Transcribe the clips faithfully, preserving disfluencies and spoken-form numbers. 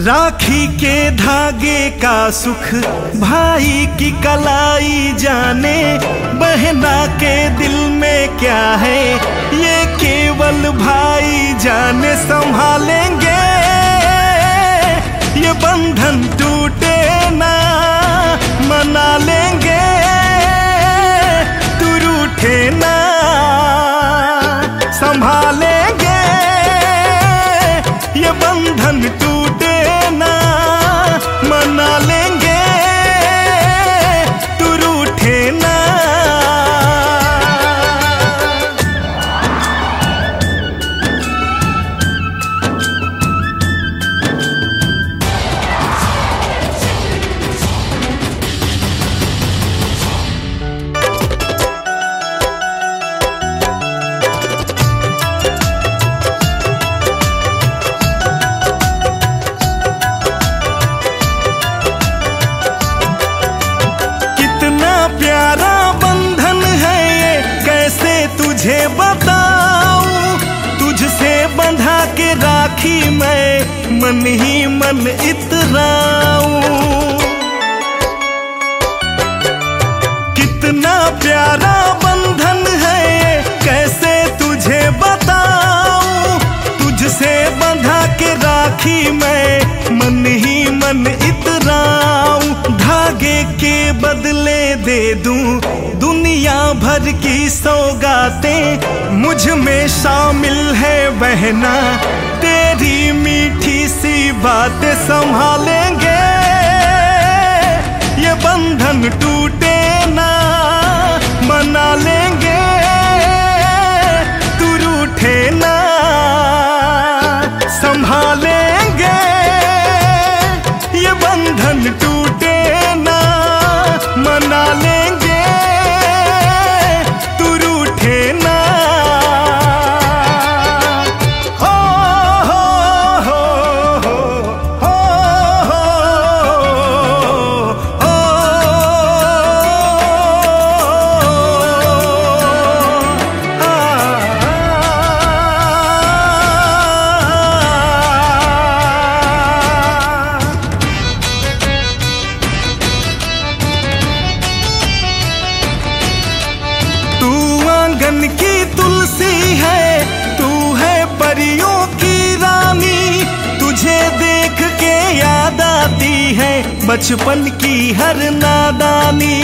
राखी के धागे का सुख भाई की कलाई जाने, बहना के दिल में क्या है ये केवल भाई जाने। संभालेंगे ये बंधन टूटे ना, मना लेंगे तू रूठे ना। संभालेंगे ये बंधन टूटे ना, मना लेंगे तू रूठे ना। प्यारा बंधन है ये कैसे तुझे बताऊं, तुझसे बंधा के राखी मैं मन ही मन इतराऊं। कितना प्यारा बंधन है ये कैसे तुझे बताऊं, तुझसे बंधा के राखी मैं मन ही मन इतराऊं। धागे के बदले दे दूं दुनिया भर की सौगातें, मुझ में शामिल है बहना तेरी मीठी सी बातें। संभालेंगे ये बंधन टूटे ना, मना लेंगे तू रूठे ना। संभालेंगे ये बंधन टूटे ना, मना लेंगे तू रूठे ना। हो हो हो हो हो हो आंगन की तुलसी है, तू है परियों की रानी, तुझे देख के याद आती है बचपन की हर नादानी।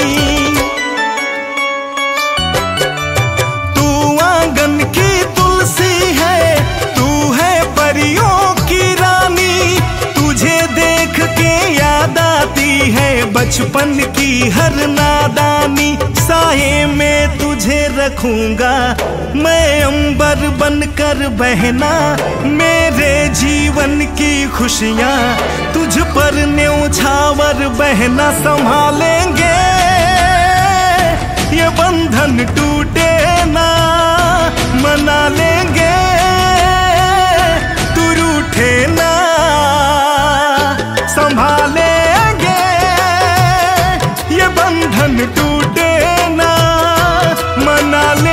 तू आंगन की तुलसी है, तू है परियों की रानी, तुझे देख के याद आती है बचपन की हर नादानी। साये में तुझे रखूंगा मैं अंबर बनकर बहना, मेरे जीवन की खुशियां तुझ पर न्योछावर बहना। संभालेंगे ये बंधन टूटे ना, मना लेंगे तू रूठे ना। संभालेंगे ये बंधन टूटे ना, मना ले